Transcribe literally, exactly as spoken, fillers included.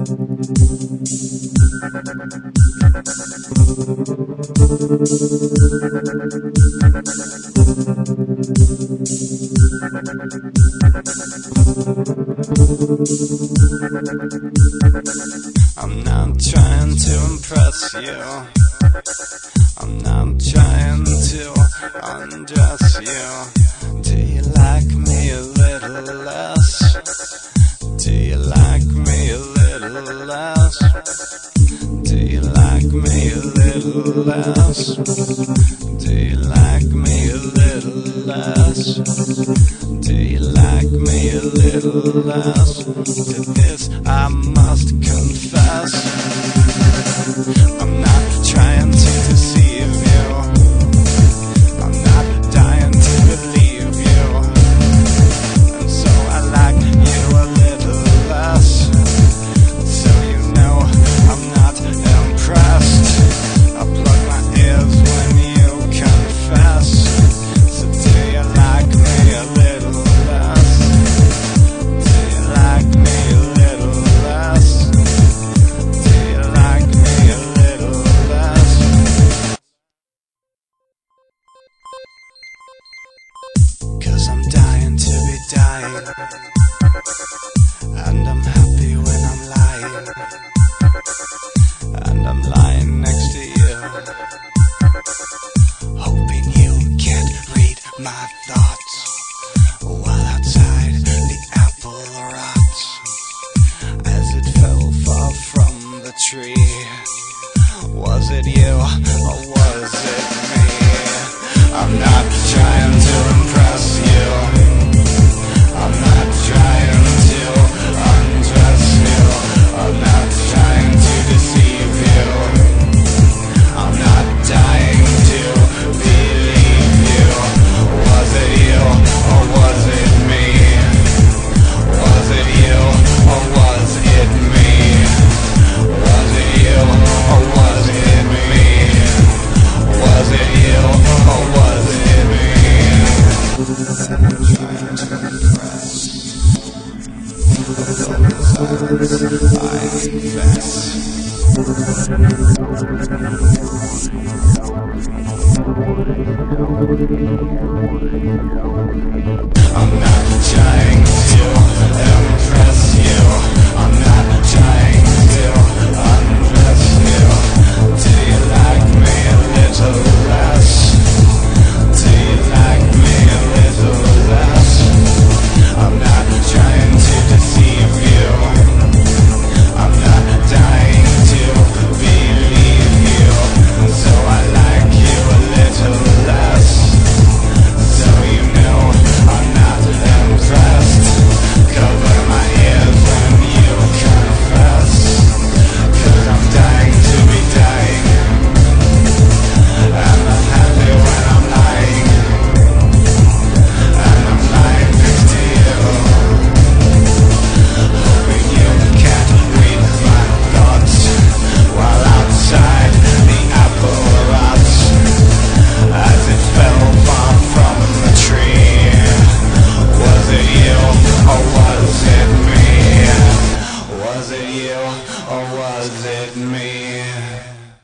I'm not trying to impress you. I'm not trying to undress you. Do you like me a little less? Do you like me a little less? Do you like me a little less? Do you like me a little less? Do you like me a little less? To this I must confess, I'm not trying to deceive you. I'm not dying to believe you. And so I like you a little less. So you know I'm not impressed. I plug my ears when you confess. So do you like me a little less? Do you like me a little less? Do you like me a little less? Cause I'm dying to be dying, and I'm happy when I'm lying, and I'm lying next to you, hoping you can't read my thoughts, while outside the apple rots, as it fell far from the tree. Was it you, or was it me? I'm not trying to impress you. I'm not trying to undress you. I'm not trying to deceive you. I'm not dying to believe you. Was it you, or was it me? Was it you, or was it me? Was it you, or was it me? Was it you, or was it me? I'm trying to impress. I confess. I'm not trying to impress you. I'm not trying to undress you. Do you like me a little less? Do you like me a little less? I'm not trying to deceive you. I'm not dying to believe you. So I like you a little less. So you know I'm not impressed. Cover my ears when you confess. Cause I'm dying to be dying, and I'm happy when I'm lying, and I'm lying next to you, hoping you can't read my thoughts, while outside the apple rots, as it fell far from the tree. Was it you, or was it me? Was it you, or was it me?